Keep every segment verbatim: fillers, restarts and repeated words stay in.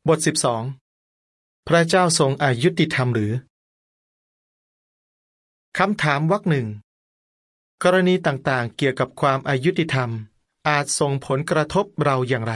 บทสิบสองพระเจ้าทรงอายุติธรรมหรือคำถามวรรคหนึ่งกรณีต่างๆเกี่ยวกับความอายุติธรรมอาจส่งผลกระทบเราอย่างไร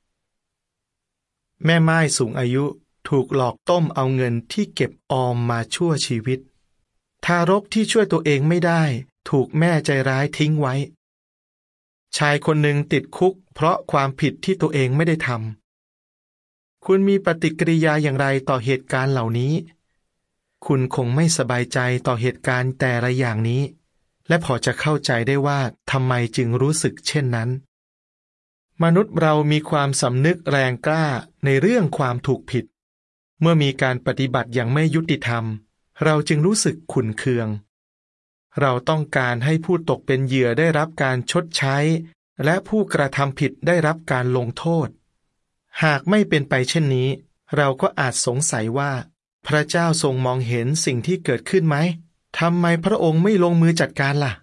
แม่ไม้สูงอายุถูกหลอกต้มเอาเงินที่เก็บออมมาชั่วชีวิตทารกที่ช่วยตัวเองไม่ได้ถูกแม่ใจร้ายทิ้งไว้ชายคนหนึ่งติดคุกเพราะความผิดที่ตัวเองไม่ได้ทำคุณมีปฏิกิริยาอย่างไรต่อเหตุการณ์เหล่านี้คุณคงไม่สบายใจต่อเหตุการณ์แต่ละอย่างนี้และพอจะเข้าใจได้ว่าทำไมจึงรู้สึกเช่นนั้นมนุษย์เรามีความสำนึกแรงกล้าในเรื่องความถูกผิดเมื่อมีการปฏิบัติอย่างไม่ยุติธรรมเราจึงรู้สึกขุ่นเคืองเราต้องการให้ผู้ตกเป็นเหยื่อได้รับการชดใช้และผู้กระทำผิดได้รับการลงโทษหากไม่เป็นไปเช่นนี้เราก็อาจสงสัยว่าพระเจ้าทรงมองเห็นสิ่งที่เกิดขึ้นไหมทำไมพระองค์ไม่ลงมือจัดการล่ะ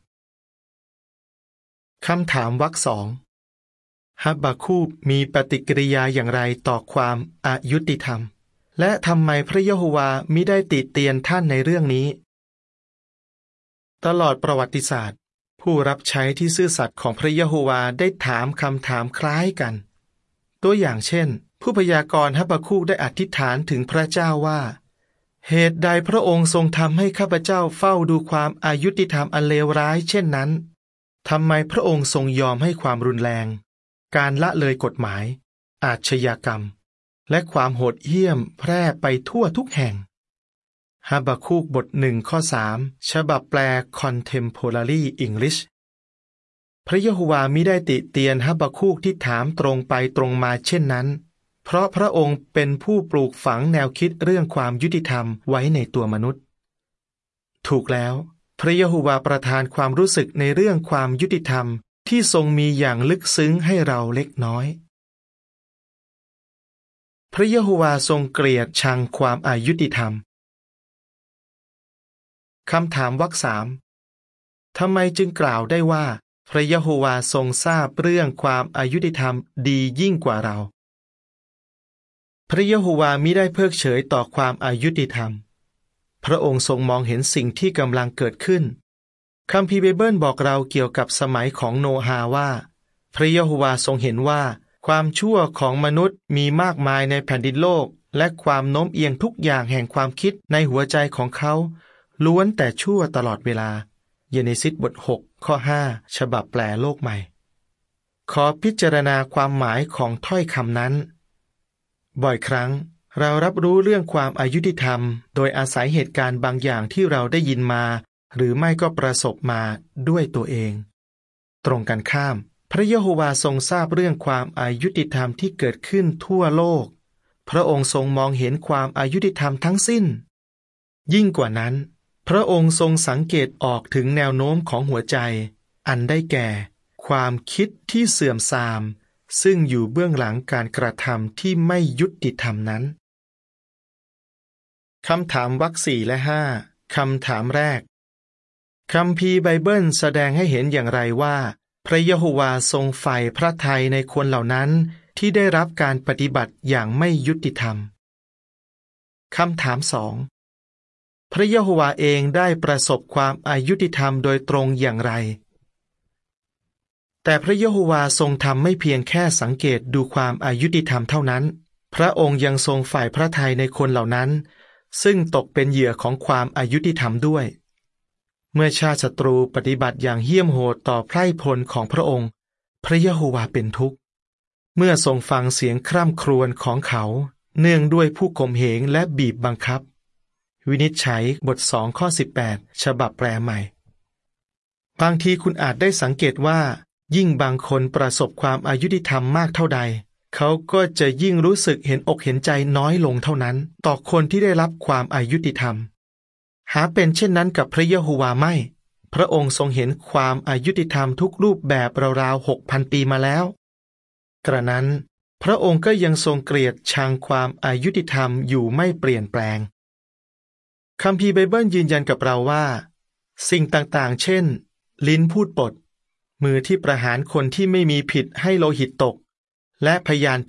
คำถามวรรคสองฮับบาคูกมีปฏิกิริยาอย่างไรต่อความอายุติธรรมและทำไมพระยะโฮวามิได้ติเตียนท่านในเรื่องนี้ตลอดประวัติศาสตร์ผู้รับใช้ที่ซื่อสัตย์ของพระยะโฮวาได้ถามคำถามคล้ายกันตัวอย่างเช่นผู้พยากรณ์ฮับบาคูกได้อธิษฐานถึงพระเจ้าว่าเหตุใดพระองค์ทรงทำให้ข้าพเจ้าเฝ้าดูความอายุติธรรมอันเลวร้ายเช่นนั้นทำไมพระองค์ทรงยอมให้ความรุนแรงการละเลยกฎหมายอาชญากรรมและความโหดเหี้ยมแพร่ไปทั่วทุกแห่งฮับบาคูกบทหนึ่งข้อสามฉบับแปล Contemporary English พระยะโฮวามิได้ติเตียนฮับบาคูกที่ถามตรงไปตรงมาเช่นนั้นเพราะพระองค์เป็นผู้ปลูกฝังแนวคิดเรื่องความยุติธรรมไว้ในตัวมนุษย์ถูกแล้วพระยะโฮวาประทานความรู้สึกในเรื่องความยุติธรรมที่ทรงมีอย่างลึกซึ้งให้เราเล็กน้อยพระยะโฮวาทรงเกลียดชังความอายุติธรรมคำถามวรรคสามทำไมจึงกล่าวได้ว่าพระยะโฮวาทรงทราบเรื่องความอายุติธรรมดียิ่งกว่าเราพระยะโฮวามิได้เพิกเฉยต่อความอายุติธรรมพระองค์ทรงมองเห็นสิ่งที่กำลังเกิดขึ้นคัมภีร์ไบเบิลบอกเราเกี่ยวกับสมัยของโนอาห์ว่าพระยะโฮวาทรงเห็นว่าความชั่วของมนุษย์มีมากมายในแผ่นดินโลกและความโน้มเอียงทุกอย่างแห่งความคิดในหัวใจของเขาล้วนแต่ชั่วตลอดเวลาเยเนซิสบทหกข้อห้าฉบับแปลโลกใหม่ขอพิจารณาความหมายของถ้อยคำนั้นบ่อยครั้งเรารับรู้เรื่องความอายุติธรรมโดยอาศัยเหตุการณ์บางอย่างที่เราได้ยินมาหรือไม่ก็ประสบมาด้วยตัวเองตรงกันข้ามพระยะโฮวาทรงทราบเรื่องความอายุติธรรมที่เกิดขึ้นทั่วโลกพระองค์ทรงมองเห็นความอายุติธรรมทั้งสิ้นยิ่งกว่านั้นพระองค์ทรงสังเกตออกถึงแนวโน้มของหัวใจอันได้แก่ความคิดที่เสื่อมทรามซึ่งอยู่เบื้องหลังการกระทำที่ไม่ยุติธรรมนั้นคำถามวรรคสี่และห้าคำถามแรกคัมภีร์ไบเบิลแสดงให้เห็นอย่างไรว่าพระยะโฮวาทรงใฝ่พระทัยในคนเหล่านั้นที่ได้รับการปฏิบัติอย่างไม่ยุติธรรมคำถามสองพระยะโฮวาเองได้ประสบความอายุติธรรมโดยตรงอย่างไรแต่พระยะโฮวาทรงทำไม่เพียงแค่สังเกตดูความอายุติธรรมเท่านั้นพระองค์ยังทรงใฝ่พระทัยในคนเหล่านั้นซึ่งตกเป็นเหยื่อของความอายุติธรรมด้วยเมื่อชาติศัตรูปฏิบัติอย่างเหี้ยมโหดต่อไพร่พลของพระองค์พระยะโฮวาเป็นทุกข์เมื่อทรงฟังเสียงคร่ำครวญของเขาเนื่องด้วยผู้ข่มเหงและบีบบังคับวินิจฉัยบทสองข้อสิบแปดฉบับแปลใหม่บางทีคุณอาจได้สังเกตว่ายิ่งบางคนประสบความอายุติธรรมมากเท่าใดเขาก็จะยิ่งรู้สึกเห็นอกเห็นใจน้อยลงเท่านั้นต่อคนที่ได้รับความอายุติธรรมหาเป็นเช่นนั้นกับพระยะโฮวาไม่พระองค์ทรงเห็นความอายุติธรรมทุกรูปแบบราวๆหกพันปีมาแล้วกระนั้นพระองค์ก็ยังทรงเกลียดชังความอายุติธรรมอยู่ไม่เปลี่ยนแปลงคัมภีร์ไบเบิลยืนยันกับเราว่าสิ่งต่างๆเช่นลิ้นพูดปดมือที่ประหารคนที่ไม่มีผิดให้โลหิตตกและพยานเท็จ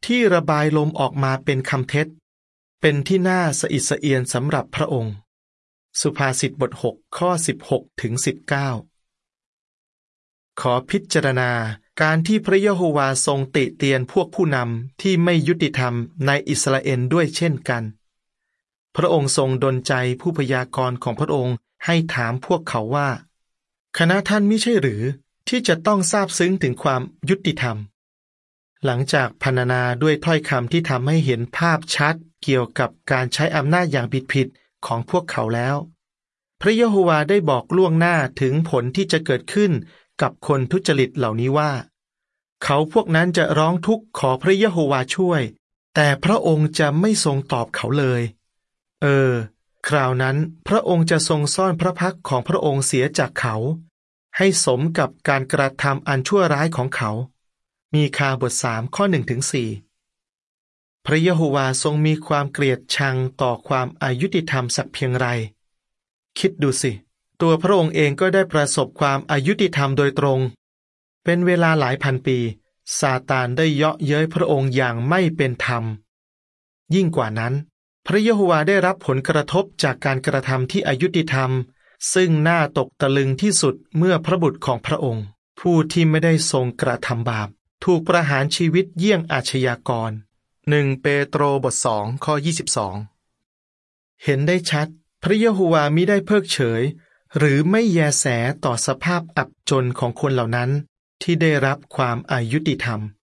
ที่ระบายลมออกมาเป็นคำเท็จเป็นที่น่าสะอิดสะเอียนสำหรับพระองค์สุภาษิตบทหกข้อสิบหกถึงสิบเก้าขอพิจารณาการที่พระยะโฮวาทรงติเตียนพวกผู้นำที่ไม่ยุติธรรมในอิสราเอลด้วยเช่นกันพระองค์ทรงดลใจผู้พยากรณ์ของพระองค์ให้ถามพวกเขาว่าคณะท่านมิใช่หรือที่จะต้องทราบซึ้งถึงความยุติธรรมหลังจากพรรณนาด้วยถ้อยคำที่ทำให้เห็นภาพชัดเกี่ยวกับการใช้อำนาจอย่างผิดๆของพวกเขาแล้วพระยะโฮวาได้บอกล่วงหน้าถึงผลที่จะเกิดขึ้นกับคนทุจริตเหล่านี้ว่าเขาพวกนั้นจะร้องทุกข์ขอพระยะโฮวาช่วยแต่พระองค์จะไม่ทรงตอบเขาเลยเออคราวนั้นพระองค์จะทรงซ่อนพระพักของพระองค์เสียจากเขาให้สมกับการกระทำอันชั่วร้ายของเขามีคาบทสามข้อหนึ่งถึงสี่พระยะโฮวาทรงมีความเกลียดชังต่อความอายุติธรรมสักเพียงไรคิดดูสิตัวพระองค์เองก็ได้ประสบความอายุติธรรมโดยตรงเป็นเวลาหลายพันปีซาตานได้เยาะเย้ยพระองค์อย่างไม่เป็นธรรมยิ่งกว่านั้นพระยะโฮวาได้รับผลกระทบจากการกระทำที่อายุติธรรมซึ่งน่าตกตะลึงที่สุดเมื่อพระบุตรของพระองค์ผู้ที่ไม่ได้ทรงกระทำบาปถูกประหารชีวิตเยี่ยงอาชญากรหนึ่งเปโตรบทสองข้อยี่สิบสองเห็นได้ชัดพระยะโฮวามิได้เพิกเฉยหรือไม่แยแสต่อสภาพอับจนของคนเหล่านั้นที่ได้รับความอายุติธรรม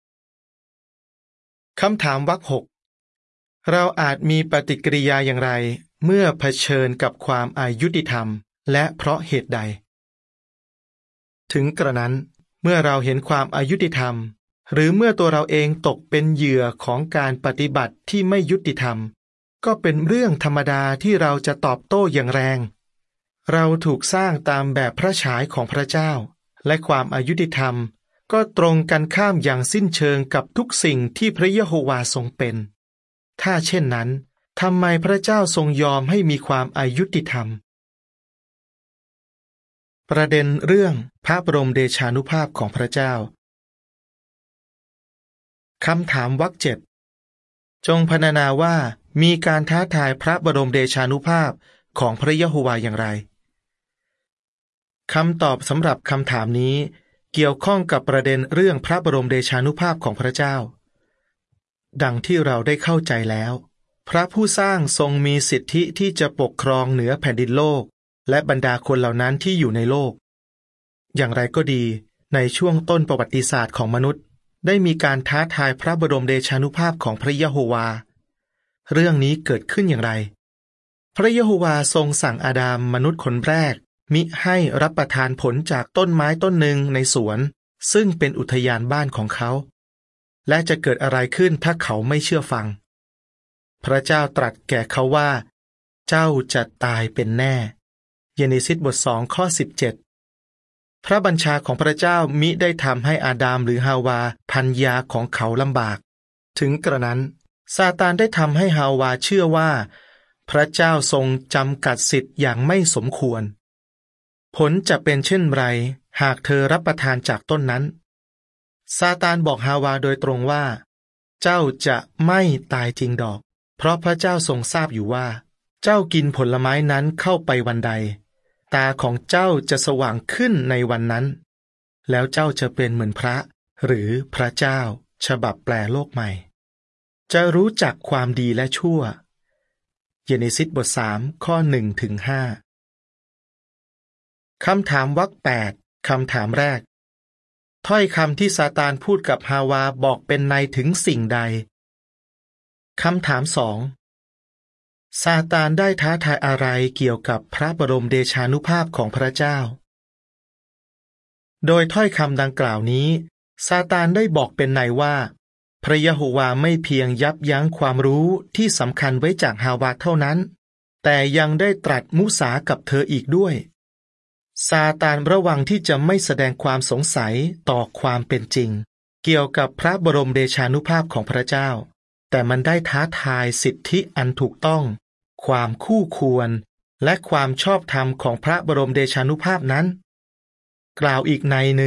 คำถามวรรคหกเราอาจมีปฏิกิริยาอย่างไรเมื่อเผชิญกับความอายุติธรรมและเพราะเหตุใดถึงกระนั้นเมื่อเราเห็นความอายุติธรรมหรือเมื่อตัวเราเองตกเป็นเหยื่อของการปฏิบัติที่ไม่ยุติธรรมก็เป็นเรื่องธรรมดาที่เราจะตอบโต้อย่างแรงเราถูกสร้างตามแบบพระฉายของพระเจ้าและความอายุติธรรมก็ตรงกันข้ามอย่างสิ้นเชิงกับทุกสิ่งที่พระยะโฮวาทรงเป็นถ้าเช่นนั้นทำไมพระเจ้าทรงยอมให้มีความอายุติธรรมประเด็นเรื่องพระบรมเดชานุภาพของพระเจ้าคำถามวรรคเจ็ดจงพรรณนาว่ามีการท้าทายพระบรมเดชานุภาพของพระยะโฮวาอย่างไรคำตอบสำหรับคำถามนี้เกี่ยวข้องกับประเด็นเรื่องพระบรมเดชานุภาพของพระเจ้าดังที่เราได้เข้าใจแล้วพระผู้สร้างทรงมีสิทธิที่จะปกครองเหนือแผ่นดินโลกและบรรดาคนเหล่านั้นที่อยู่ในโลกอย่างไรก็ดีในช่วงต้นประวัติศาสตร์ของมนุษย์ได้มีการท้าทายพระบรมเดชานุภาพของพระยะโฮวาเรื่องนี้เกิดขึ้นอย่างไรพระยะโฮวาทรงสั่งอาดามมนุษย์คนแรกมิให้รับประทานผลจากต้นไม้ต้นหนึ่งในสวนซึ่งเป็นอุทยานบ้านของเขาและจะเกิดอะไรขึ้นถ้าเขาไม่เชื่อฟังพระเจ้าตรัสแก่เขาว่าเจ้าจะตายเป็นแน่เยเนซิสบทสองข้อสิบเจ็ดพระบัญชาของพระเจ้ามิได้ทำให้อาดามหรือฮาวาภรรยาของเขาลำบากถึงกระนั้นซาตานได้ทำให้ฮาวาเชื่อว่าพระเจ้าทรงจำกัดสิทธิ์อย่างไม่สมควรผลจะเป็นเช่นไรหากเธอรับประทานจากต้นนั้นซาตานบอกฮาวาโดยตรงว่าเจ้าจะไม่ตายจริงดอกเพราะพระเจ้าทรงทราบอยู่ว่าเจ้ากินผลไม้นั้นเข้าไปวันใดตาของเจ้าจะสว่างขึ้นในวันนั้นแล้วเจ้าจะเป็นเหมือนพระหรือพระเจ้าฉบับแปลโลกใหม่จะรู้จักความดีและชั่วเยเนซิสบทสามข้อหนึ่งถึงห้าคำถามวรรคแปดคำถามแรกถ้อยคำที่ซาตานพูดกับฮาวาบอกเป็นในถึงสิ่งใดคำถามสองซาตานได้ท้าทายอะไรเกี่ยวกับพระบรมเดชานุภาพของพระเจ้าโดยถ้อยคำดังกล่าวนี้ซาตานได้บอกเป็นในว่าพระยะโฮวาไม่เพียงยับยั้งความรู้ที่สำคัญไว้จากฮาวาเท่านั้นแต่ยังได้ตรัสมุสากับเธออีกด้วยซาตานระวังที่จะไม่แสดงความสงสัยต่อความเป็นจริงเกี่ยวกับพระบรมเดชานุภาพของพระเจ้าแต่มันได้ท้าทายสิทธิอันถูกต้องความคู่ควรและความชอบธรรมของพระบรมเดชานุภาพนั้นกล่าวอีกในหนึ่ง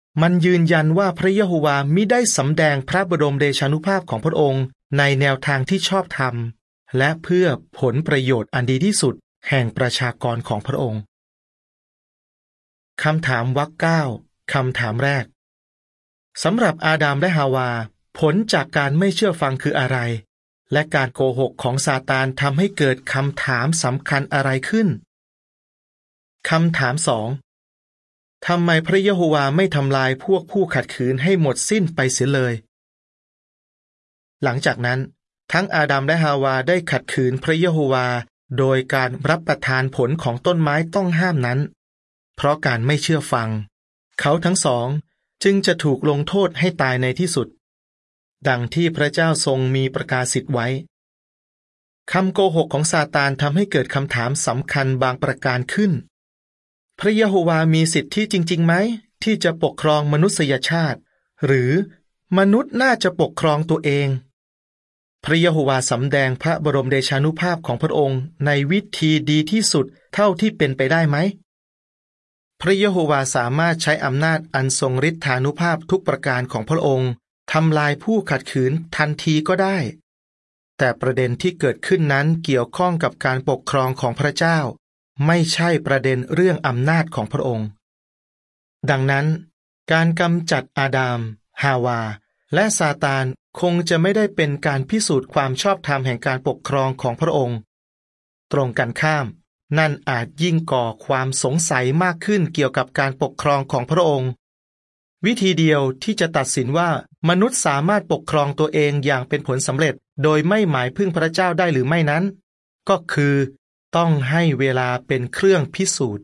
มันยืนยันว่าพระยะโฮวามิได้สำแดงพระบรมเดชานุภาพของพระองค์ในแนวทางที่ชอบธรรมและเพื่อผลประโยชน์อันดีที่สุดแห่งประชากรของพระองค์คำถามวรรคเก้าคำถามแรกสำหรับอาดัมและฮาวาผลจากการไม่เชื่อฟังคืออะไรและการโกหกของซาตานทำให้เกิดคำถามสำคัญอะไรขึ้นคำถามสองทำไมพระยะโฮวาไม่ทำลายพวกผู้ขัดขืนให้หมดสิ้นไปเสียเลยหลังจากนั้นทั้งอาดัมและฮาวาได้ขัดขืนพระยะโฮวาโดยการรับประทานผลของต้นไม้ต้องห้ามนั้นเพราะการไม่เชื่อฟังเขาทั้งสองจึงจะถูกลงโทษให้ตายในที่สุดดังที่พระเจ้าทรงมีประกาศสิทธิ์ไว้คำโกหกของซาตานทำให้เกิดคำถามสำคัญบางประการขึ้นพระยะโฮวามีสิทธิจริงๆไหมที่จะปกครองมนุษยชาติหรือมนุษย์น่าจะปกครองตัวเองพระยะโฮวาสำแดงพระบรมเดชานุภาพของพระองค์ในวิธีดีที่สุดเท่าที่เป็นไปได้ไหมพระยะโฮวาสามารถใช้อำนาจอันทรงฤทธานุภาพทุกประการของพระองค์ทำลายผู้ขัดขืนทันทีก็ได้แต่ประเด็นที่เกิดขึ้นนั้นเกี่ยวข้องกับการปกครองของพระเจ้าไม่ใช่ประเด็นเรื่องอำนาจของพระองค์ดังนั้นการกำจัดอาดามฮาวาและซาตานคงจะไม่ได้เป็นการพิสูจน์ความชอบธรรมแห่งการปกครองของพระองค์ตรงกันข้ามนั่นอาจยิ่งก่อความสงสัยมากขึ้นเกี่ยวกับการปกครองของพระองค์วิธีเดียวที่จะตัดสินว่ามนุษย์สามารถปกครองตัวเองอย่างเป็นผลสำเร็จโดยไม่หมายพึ่งพระเจ้าได้หรือไม่นั้นก็คือต้องให้เวลาเป็นเครื่องพิสูจน์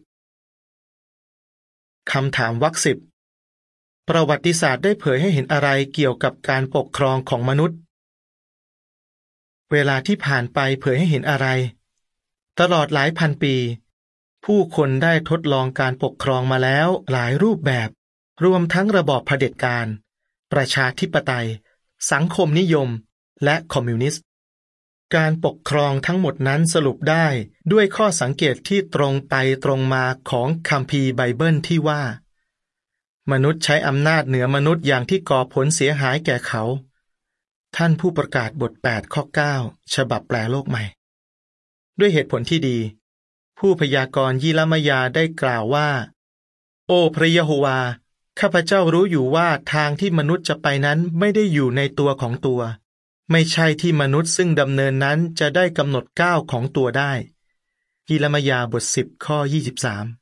คำถามวรรคสิบประวัติศาสตร์ได้เผยให้เห็นอะไรเกี่ยวกับการปกครองของมนุษย์เวลาที่ผ่านไปเผยให้เห็นอะไรตลอดหลายพันปีผู้คนได้ทดลองการปกครองมาแล้วหลายรูปแบบรวมทั้งระบอบเผด็จการประชาธิปไตยสังคมนิยมและคอมมิวนิสต์การปกครองทั้งหมดนั้นสรุปได้ด้วยข้อสังเกตที่ตรงไปตรงมาของคัมภีร์ไบเบิลที่ว่ามนุษย์ใช้อำนาจเหนือมนุษย์อย่างที่ก่อผลเสียหายแก่เขาท่านผู้ประกาศบทแปดข้อเก้าฉบับแปลโลกใหม่ด้วยเหตุผลที่ดีผู้พยากรณ์ยิรมยาได้กล่าวว่าโอ้พระยะโฮวาข้าพเจ้ารู้อยู่ว่าทางที่มนุษย์จะไปนั้นไม่ได้อยู่ในตัวของตัวไม่ใช่ที่มนุษย์ซึ่งดำเนินนั้นจะได้กำหนดก้าวของตัวได้ยิรมยาบทสิบข้อยี่สิบสาม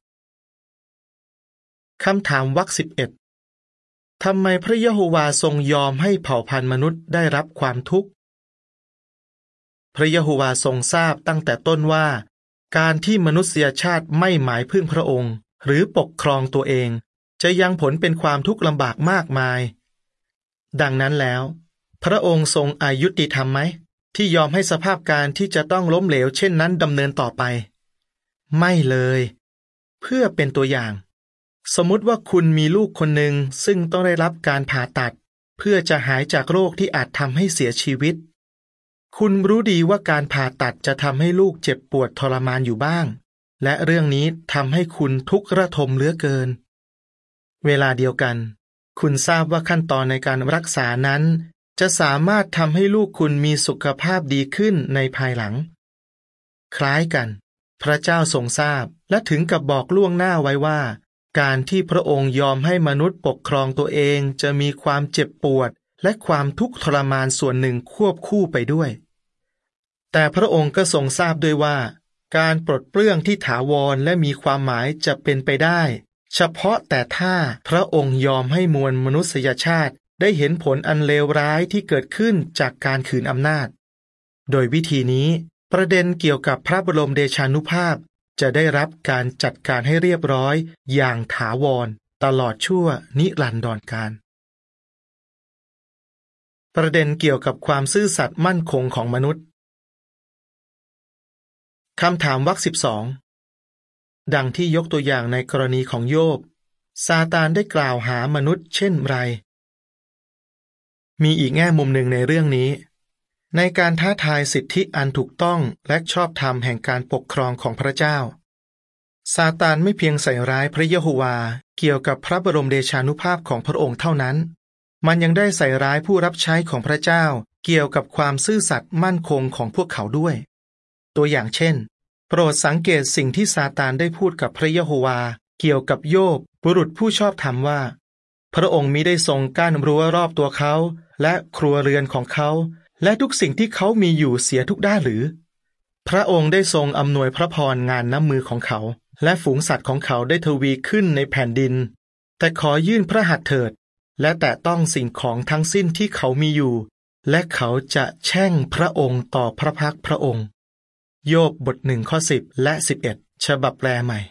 คำถามวรรคสิบเอ็ดทำไมพระยะโฮวาทรงยอมให้เผ่าพันธุ์มนุษย์ได้รับความทุกข์พระยะโฮวาทรงทราบตั้งแต่ต้นว่าการที่มนุษยชาติไม่หมายพึ่งพระองค์หรือปกครองตัวเองจะยังผลเป็นความทุกข์ลำบากมากมายดังนั้นแล้วพระองค์ทรงอายุติธรรมไหมที่ยอมให้สภาพการที่จะต้องล้มเหลวเช่นนั้นดำเนินต่อไปไม่เลยเพื่อเป็นตัวอย่างสมมุติว่าคุณมีลูกคนหนึ่งซึ่งต้องได้รับการผ่าตัดเพื่อจะหายจากโรคที่อาจทำให้เสียชีวิตคุณรู้ดีว่าการผ่าตัดจะทำให้ลูกเจ็บปวดทรมานอยู่บ้างและเรื่องนี้ทำให้คุณทุกข์ระทมเหลือเกินเวลาเดียวกันคุณทราบว่าขั้นตอนในการรักษานั้นจะสามารถทำให้ลูกคุณมีสุขภาพดีขึ้นในภายหลังคล้ายกันพระเจ้าทรงทราบและถึงกับบอกล่วงหน้าไว้ว่าการที่พระองค์ยอมให้มนุษย์ปกครองตัวเองจะมีความเจ็บปวดและความทุกข์ทรมานส่วนหนึ่งควบคู่ไปด้วยแต่พระองค์ก็ทรงทราบด้วยว่าการปลดเปลื้องที่ถาวรและมีความหมายจะเป็นไปได้เฉพาะแต่ถ้าพระองค์ยอมให้มวลมนุษยชาติได้เห็นผลอันเลวร้ายที่เกิดขึ้นจากการขืนอำนาจโดยวิธีนี้ประเด็นเกี่ยวกับพระบรมเดชานุภาพจะได้รับการจัดการให้เรียบร้อยอย่างถาวรตลอดชั่วนิรันดรกาลประเด็นเกี่ยวกับความซื่อสัตย์มั่นคงของมนุษย์คำถามวรรคสิบสองดังที่ยกตัวอย่างในกรณีของโยบซาตานได้กล่าวหามนุษย์เช่นไรมีอีกแง่มุมหนึ่งในเรื่องนี้ในการท้าทายสิทธิอันถูกต้องและชอบธรรมแห่งการปกครองของพระเจ้าซาตานไม่เพียงใส่ร้ายพระยะโฮวาเกี่ยวกับพระบรมเดชานุภาพของพระองค์เท่านั้นมันยังได้ใส่ร้ายผู้รับใช้ของพระเจ้าเกี่ยวกับความซื่อสัตย์มั่นคงของพวกเขาด้วยตัวอย่างเช่นโปรดสังเกตสิ่งที่ซาตานได้พูดกับพระยะโฮวาเกี่ยวกับโยบบุรุษผู้ชอบธรรมว่าพระองค์มิได้ทรงกั้นรั้วรอบตัวเขาและครัวเรือนของเขาและทุกสิ่งที่เขามีอยู่เสียทุกด้านหรือพระองค์ได้ทรงอำนวยพระพรงานน้ำมือของเขาและฝูงสัตว์ของเขาได้ทวีขึ้นในแผ่นดินแต่ขอยื่นพระหัตถ์เถิดและแตะต้องสิ่งของทั้งสิ้นที่เขามีอยู่และเขาจะแช่งพระองค์ต่อพระพักพระองค์โยบบทหนึ่งข้อสิบและสิบเอ็ดฉบับแปลใหม่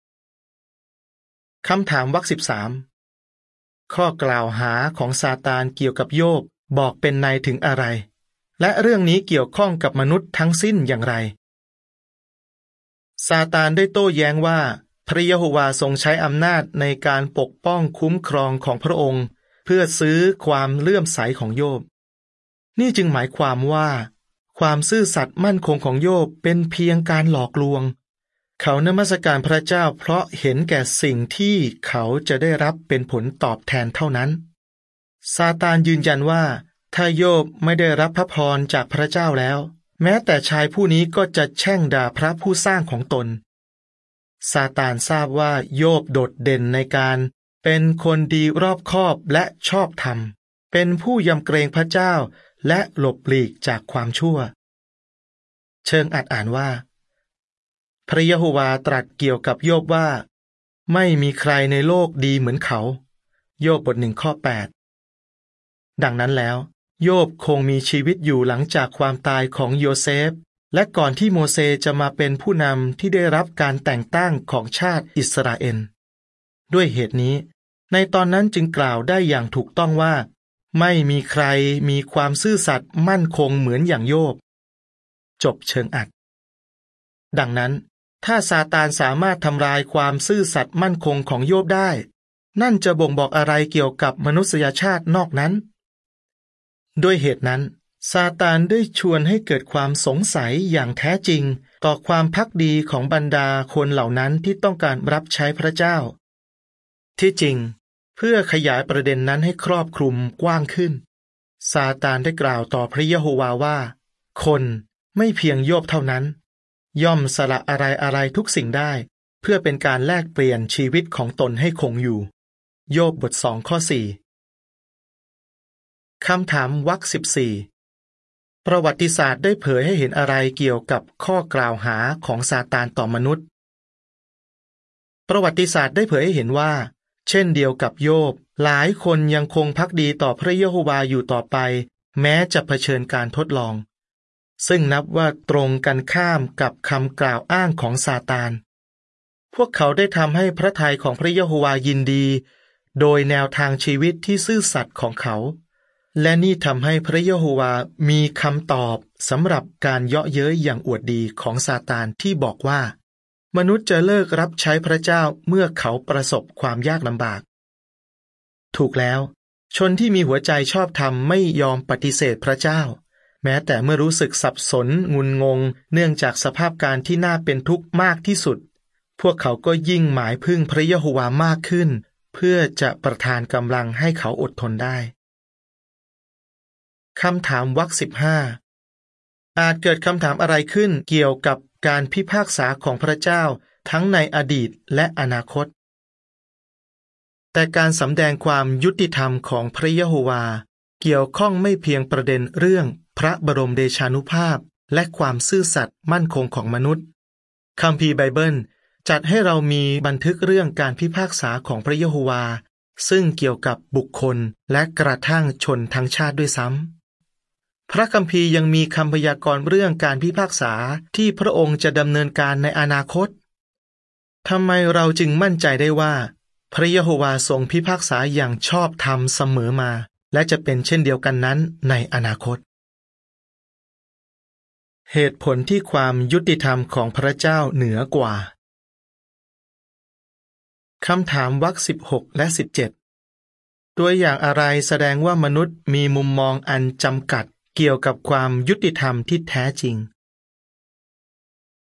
คำถามวรรคสิบสามข้อกล่าวหาของซาตานเกี่ยวกับโยบบอกเป็นในถึงอะไรและเรื่องนี้เกี่ยวข้องกับมนุษย์ทั้งสิ้นอย่างไรซาตานได้โต้แย้งว่าพระยะโฮวาทรงใช้อำนาจในการปกป้องคุ้มครองของพระองค์เพื่อซื้อความเลื่อมใสของโยบนี่จึงหมายความว่าความซื่อสัตย์มั่นคงของโยบเป็นเพียงการหลอกลวงเขานมัสการพระเจ้าเพราะเห็นแก่สิ่งที่เขาจะได้รับเป็นผลตอบแทนเท่านั้นซาตานยืนยันว่าถ้าโยบไม่ได้รับพระพรจากพระเจ้าแล้วแม้แต่ชายผู้นี้ก็จะแช่งด่าพระผู้สร้างของตนซาตานทราบว่าโยบโดดเด่นในการเป็นคนดีรอบคอบและชอบธรรมเป็นผู้ยำเกรงพระเจ้าและหลบหลีกจากความชั่วเชิงอาจอ่านว่าพระยะโฮวาตรัสเกี่ยวกับโยบว่าไม่มีใครในโลกดีเหมือนเขาโยบบทหนึ่งข้อแปดดังนั้นแล้วโยบคงมีชีวิตอยู่หลังจากความตายของโยเซฟและก่อนที่โมเสสจะมาเป็นผู้นำที่ได้รับการแต่งตั้งของชาติอิสราเอลด้วยเหตุนี้ในตอนนั้นจึงกล่าวได้อย่างถูกต้องว่าไม่มีใครมีความซื่อสัตย์มั่นคงเหมือนอย่างโยบจบเชิงอัดดังนั้นถ้าซาตานสามารถทำลายความซื่อสัตย์มั่นคงของโยบได้นั่นจะบ่งบอกอะไรเกี่ยวกับมนุษยชาตินอกนั้นด้วยเหตุนั้นซาตานได้ชวนให้เกิดความสงสัยอย่างแท้จริงต่อความภักดีของบรรดาคนเหล่านั้นที่ต้องการรับใช้พระเจ้าที่จริงเพื่อขยายประเด็นนั้นให้ครอบคลุมกว้างขึ้นซาตานได้กล่าวต่อพระยะโฮวาว่าคนไม่เพียงโยบเท่านั้นย่อมสละอะไรอะไรทุกสิ่งได้เพื่อเป็นการแลกเปลี่ยนชีวิตของตนให้คงอยู่โยบบทสองข้อสี่คำถามวรรคสิบสี่ประวัติศาสตร์ได้เผยให้เห็นอะไรเกี่ยวกับข้อกล่าวหาของซาตานต่อมนุษย์ประวัติศาสตร์ได้เผยให้เห็นว่าเช่นเดียวกับโยบหลายคนยังคงภักดีต่อพระยะโฮวาอยู่ต่อไปแม้จะเผชิญการทดลองซึ่งนับว่าตรงกันข้ามกับคำกล่าวอ้างของซาตานพวกเขาได้ทำให้พระทัยของพระยะโฮวายินดีโดยแนวทางชีวิตที่ซื่อสัตย์ของเขาและนี่ทำให้พระยะโฮวามีคำตอบสำหรับการเยาะเย้ยอย่างอวดดีของซาตานที่บอกว่ามนุษย์จะเลิกรับใช้พระเจ้าเมื่อเขาประสบความยากลำบากถูกแล้วชนที่มีหัวใจชอบธรรมไม่ยอมปฏิเสธพระเจ้าแม้แต่เมื่อรู้สึกสับสนงุนงงเนื่องจากสภาพการที่น่าเป็นทุกข์มากที่สุดพวกเขาก็ยิ่งหมายพึ่งพระยะโฮวามากขึ้นเพื่อจะประทานกำลังให้เขาอดทนได้คำถามวรรคสิบห้าอาจเกิดคำถามอะไรขึ้นเกี่ยวกับการพิพากษาของพระเจ้าทั้งในอดีตและอนาคตแต่การสำแดงความยุติธรรมของพระยะโฮวาเกี่ยวข้องไม่เพียงประเด็นเรื่องพระบรมเดชานุภาพและความซื่อสัตย์มั่นคงของมนุษย์คัมภีร์ไบเบิลจัดให้เรามีบันทึกเรื่องการพิพากษาของพระยะโฮวาซึ่งเกี่ยวกับบุคคลและกระทั่งชนทั้งชาติด้วยซ้ำพระคัมภีร์ยังมีคำพยากรณ์เรื่องการพิพากษาที่พระองค์จะดำเนินการในอนาคตทำไมเราจึงมั่นใจได้ว่าพระยะโฮวาทรงพิพากษาอย่างชอบธรรมเสมอมาและจะเป็นเช่นเดียวกันนั้นในอนาคตเหตุผลที่ความยุติธรรมของพระเจ้าเหนือกว่าคำถามวรรคสิบหกและสิบเจ็ดตัวอย่างอะไรแสดงว่ามนุษย์มีมุมมองอันจำกัดเกี่ยวกับความยุติธรรมที่แท้จริง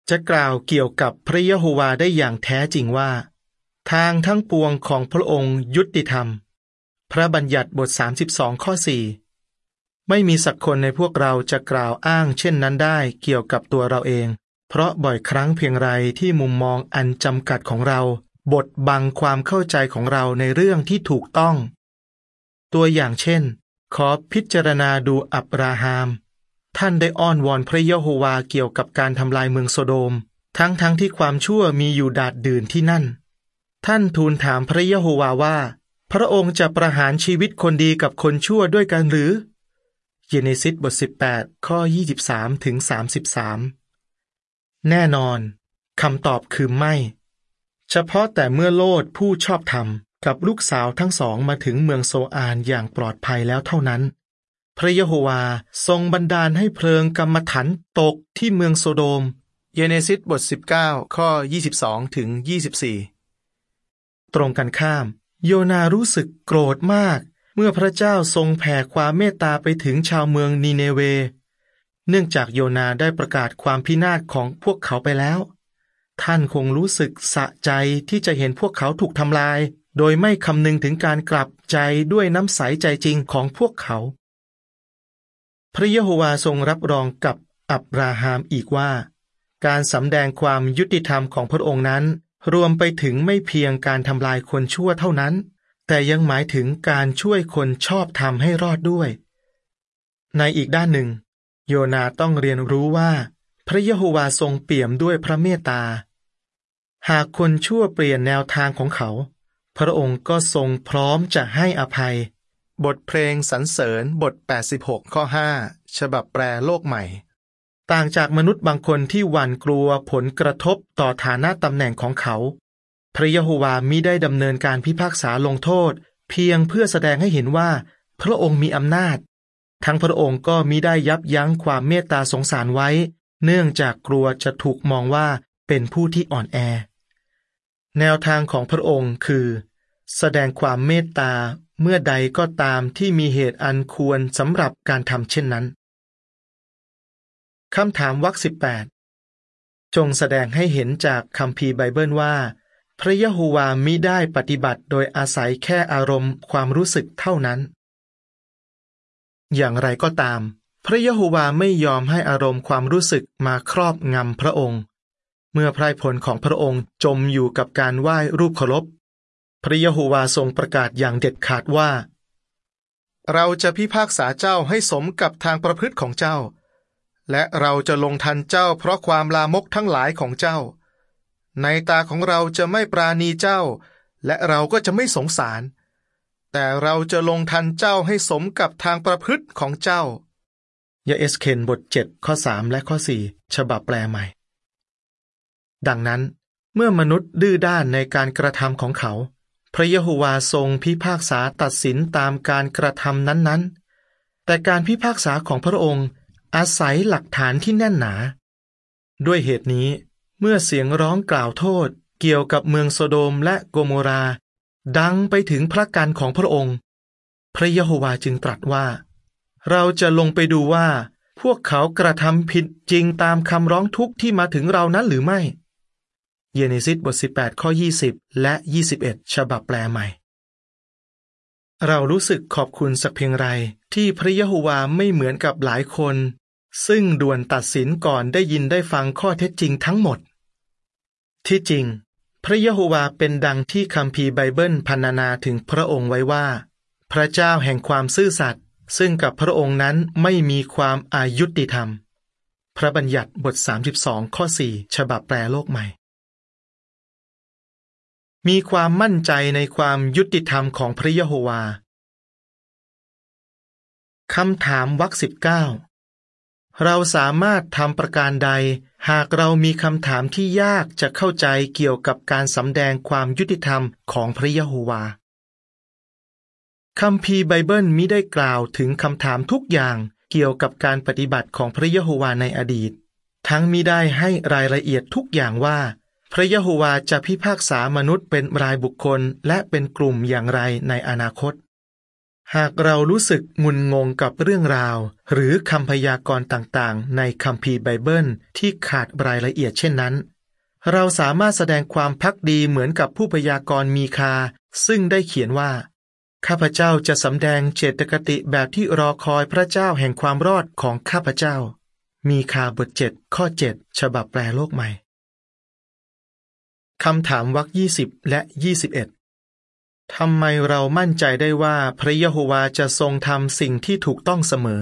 จะกล่าวเกี่ยวกับพระยะโฮวาได้อย่างแท้จริงว่าทางทั้งปวงของพระองค์ยุติธรรมพระบัญญัติบทสามสิบสองข้อสี่ไม่มีสักคนในพวกเราจะกล่าวอ้างเช่นนั้นได้เกี่ยวกับตัวเราเองเพราะบ่อยครั้งเพียงไรที่มุมมองอันจำกัดของเราบดบังความเข้าใจของเราในเรื่องที่ถูกต้องตัวอย่างเช่นขอพิจารณาดูอับราฮัมท่านได้อ้อนวอนพระยะโฮวาเกี่ยวกับการทำลายเมืองโซโดมทั้งๆ ท, ที่ความชั่วมีอยู่ดาดดื่นที่นั่นท่านทูลถามพระยะโฮวาว่าพระองค์จะประหารชีวิตคนดีกับคนชั่วด้วยกันหรือเยเนซิสบทสิบแปดข้อยี่สิบสามถึงสามสิบสามแน่นอนคำตอบคือไม่เฉพาะแต่เมื่อโลดผู้ชอบธรรมกับลูกสาวทั้งสองมาถึงเมืองโซอานอย่างปลอดภัยแล้วเท่านั้นพระยะโฮวาทรงบันดาลให้เพลิงกำมะถันตกที่เมืองโซโดมเยเนซิสบทสิบเก้าข้อยี่สิบสองถึงยี่สิบสี่ตรงกันข้ามโยนารู้สึกโกรธมากเมื่อพระเจ้าทรงแผ่ความเมตตาไปถึงชาวเมืองนีเนเวเนื่องจากโยนาได้ประกาศความพินาศของพวกเขาไปแล้วท่านคงรู้สึกสะใจที่จะเห็นพวกเขาถูกทำลายโดยไม่คำนึงถึงการกลับใจด้วยน้ำใสใจจริงของพวกเขาพระยะโฮวาทรงรับรองกับอับราฮัมอีกว่าการสำแดงความยุติธรรมของพระองค์นั้นรวมไปถึงไม่เพียงการทำลายคนชั่วเท่านั้นแต่ยังหมายถึงการช่วยคนชอบธรรมให้รอดด้วยในอีกด้านหนึ่งโยนาต้องเรียนรู้ว่าพระยะโฮวาทรงเปี่ยมด้วยพระเมตตาหากคนชั่วเปลี่ยนแนวทางของเขาพระองค์ก็ทรงพร้อมจะให้อภัยบทเพลงสรรเสริญบทแปดสิบหกข้อห้าฉบับแปลโลกใหม่ต่างจากมนุษย์บางคนที่หวั่นกลัวผลกระทบต่อฐานะตำแหน่งของเขาพระยะโฮวามิได้ดำเนินการพิพากษาลงโทษเพียงเพื่อแสดงให้เห็นว่าพระองค์มีอำนาจทั้งพระองค์ก็มิได้ยับยั้งความเมตตาสงสารไว้เนื่องจากกลัวจะถูกมองว่าเป็นผู้ที่อ่อนแอแนวทางของพระองค์คือแสดงความเมตตาเมื่อใดก็ตามที่มีเหตุอันควรสำหรับการทำเช่นนั้นคำถามวรรคสิบแปดจงแสดงให้เห็นจากคัมภีร์ไบเบิลว่าพระยะโฮวามิได้ปฏิบัติโดยอาศัยแค่อารมณ์ความรู้สึกเท่านั้นอย่างไรก็ตามพระยะโฮวาไม่ยอมให้อารมณ์ความรู้สึกมาครอบงำพระองค์เมื่อไพร่พลของพระองค์จมอยู่กับการไหว้รูปเคารพพระยะโฮวาทรงประกาศอย่างเด็ดขาดว่าเราจะพิพากษาเจ้าให้สมกับทางประพฤติของเจ้าและเราจะลงทันเจ้าเพราะความลามกทั้งหลายของเจ้าในตาของเราจะไม่ปราณีเจ้าและเราก็จะไม่สงสารแต่เราจะลงทันเจ้าให้สมกับทางประพฤติของเจ้ายาเอสเคนบทเจ็ดข้อสามและข้อสี่ฉบับแปลใหม่ดังนั้นเมื่อมนุษย์ดื้อด้านในการกระทำของเขาพระยะโฮวาทรงพิพากษาตัดสินตามการกระทำนั้นๆแต่การพิพากษาของพระองค์อาศัยหลักฐานที่แน่นหนาด้วยเหตุนี้เมื่อเสียงร้องกล่าวโทษเกี่ยวกับเมืองโซโดมและโกโมราดังไปถึงพระกันของพระองค์พระยะโฮวาจึงตรัสว่าเราจะลงไปดูว่าพวกเขากระทำผิดจริงตามคำร้องทุกข์ที่มาถึงเรานั้นหรือไม่เยเนซิสบทสิบแปดข้อยี่สิบและยี่สิบเอ็ดฉบับแปลใหม่เรารู้สึกขอบคุณสักเพียงไรที่พระยะโฮวาไม่เหมือนกับหลายคนซึ่งด่วนตัดสินก่อนได้ยินได้ฟังข้อเท็จจริงทั้งหมดที่จริงพระยะโฮวาเป็นดังที่คัมภีร์ไบเบิลพรรณนาถึงพระองค์ไว้ว่าพระเจ้าแห่งความซื่อสัตย์ซึ่งกับพระองค์นั้นไม่มีความอายุติธรรมพระบัญญัติบทสามสิบสองข้อสี่ฉบับแปลโลกใหม่มีความมั่นใจในความยุติธรรมของพระยะโฮวาคำถามวรรคสิบเก้าเราสามารถทำประการใดหากเรามีคำถามที่ยากจะเข้าใจเกี่ยวกับการสำแดงความยุติธรรมของพระยะโฮวาคัมภีร์ไบเบิลมิได้กล่าวถึงคำถามทุกอย่างเกี่ยวกับการปฏิบัติของพระยะโฮวาในอดีตทั้งมิได้ให้รายละเอียดทุกอย่างว่าพระยะโฮวาจะพิพากษามนุษย์เป็นรายบุคคลและเป็นกลุ่มอย่างไรในอนาคตหากเรารู้สึกงุนงงกับเรื่องราวหรือคำพยากรณ์ต่างๆในคัมภีร์ไบเบิลที่ขาดรายละเอียดเช่นนั้นเราสามารถแสดงความภักดีเหมือนกับผู้พยากรณ์มีคาซึ่งได้เขียนว่าข้าพเจ้าจะสำแดงเจตคติแบบที่รอคอยพระเจ้าแห่งความรอดของข้าพเจ้ามีคาบทเจ็ดข้อเจ็ดฉบับแปลโลกใหม่คำถามวรรคยี่สิบและยี่สิบเอ็ดทำไมเรามั่นใจได้ว่าพระยะโฮวาจะทรงทำสิ่งที่ถูกต้องเสมอ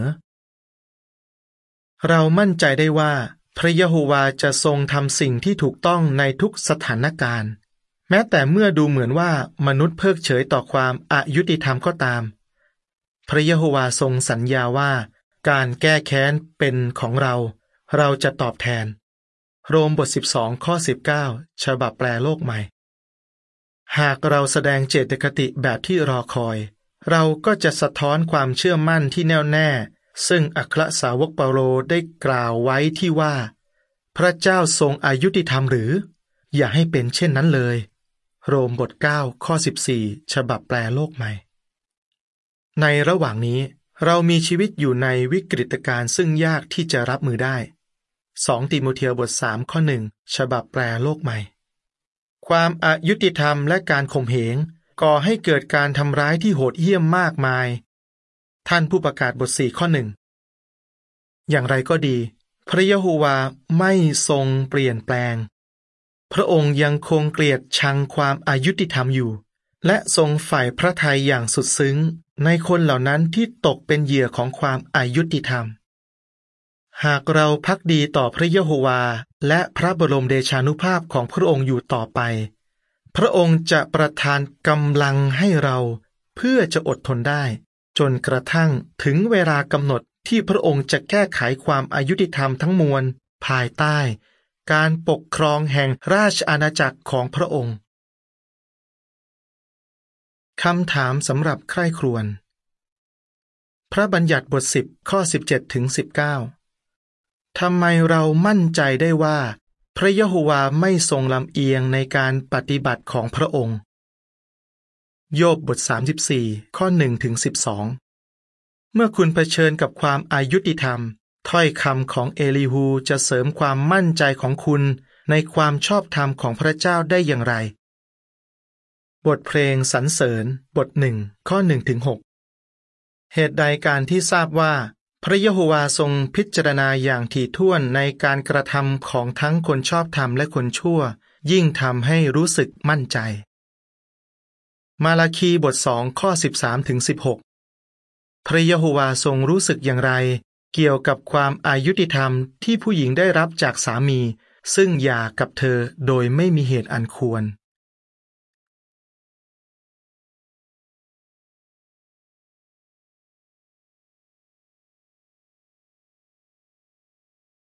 เรามั่นใจได้ว่าพระยะโฮวาจะทรงทำสิ่งที่ถูกต้องในทุกสถานการณ์แม้แต่เมื่อดูเหมือนว่ามนุษย์เพิกเฉยต่อความอายุติธรรมก็ตามพระยะโฮวาทรงสัญญาว่าการแก้แค้นเป็นของเราเราจะตอบแทนโรมบทสิบสองข้อสิบเก้าฉบับแปลโลกใหม่หากเราแสดงเจตคติแบบที่รอคอยเราก็จะสะท้อนความเชื่อมั่นที่แน่วแน่ซึ่งอัครสาวกเปาโลได้กล่าวไว้ที่ว่าพระเจ้าทรงอายุติธรรมหรืออย่าให้เป็นเช่นนั้นเลยโรมบทเก้าข้อสิบสี่ฉบับแปลโลกใหม่ในระหว่างนี้เรามีชีวิตอยู่ในวิกฤตการณ์ซึ่งยากที่จะรับมือได้สองติโมธีบทสามข้อหนึ่งฉบับแปลโลกใหม่ความอายุติธรรมและการข่มเหงก่อให้เกิดการทำร้ายที่โหดเหี้ยมมากมายท่านผู้ประกาศบทสี่ข้อหนึ่งอย่างไรก็ดีพระยะโฮวาไม่ทรงเปลี่ยนแปลงพระองค์ยังคงเกลียดชังความอายุติธรรมอยู่และทรงฝ่ายพระทัยอย่างสุดซึ้งในคนเหล่านั้นที่ตกเป็นเหยื่อของความอายุติธรรมหากเราภักดีต่อพระยะโฮวาและพระบรมเดชานุภาพของพระองค์อยู่ต่อไปพระองค์จะประทานกำลังให้เราเพื่อจะอดทนได้จนกระทั่งถึงเวลากำหนดที่พระองค์จะแก้ไขความอายุติธรรมทั้งมวลภายใต้การปกครองแห่งราชอาณาจักรของพระองค์คำถามสำหรับใคร่ครวญพระบัญญัติบทสิบข้อสิบเจ็ดถึงสิบเก้าทำไมเรามั่นใจได้ว่าพระยะโฮวาไม่ทรงลำเอียงในการปฏิบัติของพระองค์โยบบทสามสิบสี่ข้อหนึ่งถึงสิบสองเมื่อคุณเผชิญกับความอายุติธรรมถ้อยคำของเอลีฮูจะเสริมความมั่นใจของคุณในความชอบธรรมของพระเจ้าได้อย่างไรบทเพลงสรรเสริญบทหนึ่งข้อหนึ่งถึงหกเหตุใดการที่ทราบว่าพระยะโฮวาทรงพิจารณาอย่างถี่ถ้วนในการกระทำของทั้งคนชอบธรรมและคนชั่วยิ่งทำให้รู้สึกมั่นใจมาลาคีบทสองข้อสิบสามถึงสิบหกพระยะโฮวาทรงรู้สึกอย่างไรเกี่ยวกับความอายุติธรรมที่ผู้หญิงได้รับจากสามีซึ่งหย่ากับเธอโดยไม่มีเหตุอันควร